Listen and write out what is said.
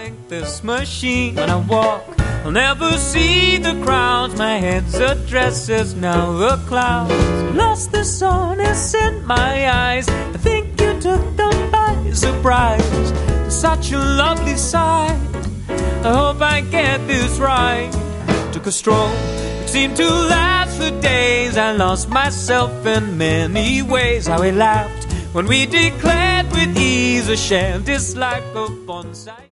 like this machine. When I walk, I'll never see the crowds. My head's a dress is now the clouds. Lost the sun is in my eyes. I think you took them by surprise. Such a lovely sight. I hope I get this right. Took a stroll, it seemed to last for days. I lost myself in many ways. How we laughed when we declared with ease a shared dislike of bonsai.